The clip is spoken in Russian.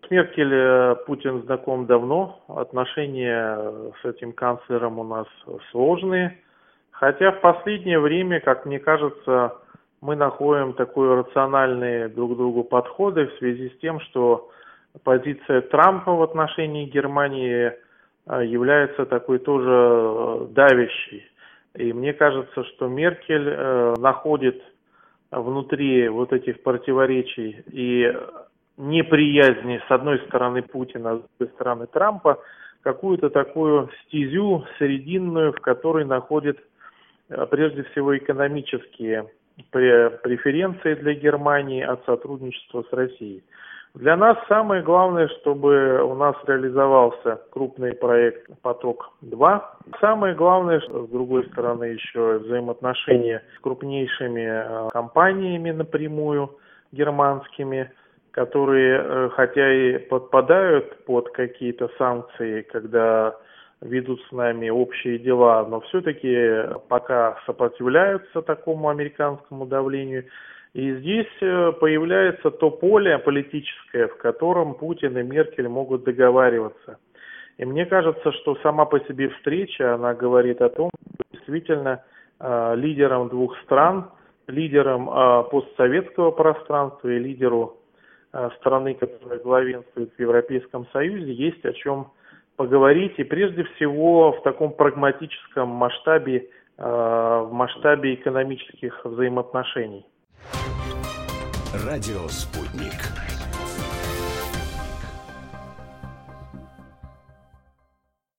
С Меркель Путин знаком давно, отношения с этим канцлером у нас сложные, хотя в последнее время, как мне кажется, мы находим такие рациональные друг к другу подходы в связи с тем, что позиция Трампа в отношении Германии является такой тоже давящей. И мне кажется, что Меркель находит внутри вот этих противоречий и неприязни с одной стороны Путина, с другой стороны Трампа, какую-то такую стезю срединную, в которой находит прежде всего экономические преференции для Германии от сотрудничества с Россией. Для нас самое главное, чтобы у нас реализовался крупный проект «Поток-2». Самое главное, что, с другой стороны, еще взаимоотношения с крупнейшими компаниями напрямую германскими, которые, хотя и подпадают под какие-то санкции, когда ведут с нами общие дела, но все-таки пока сопротивляются такому американскому давлению. И здесь появляется то поле политическое, в котором Путин и Меркель могут договариваться. И мне кажется, что сама по себе встреча, она говорит о том, что действительно лидерам двух стран, лидерам постсоветского пространства и лидеру страны, которая главенствует в Европейском Союзе, есть о чем поговорить. И прежде всего в таком прагматическом масштабе, в масштабе экономических взаимоотношений. Радио «Спутник».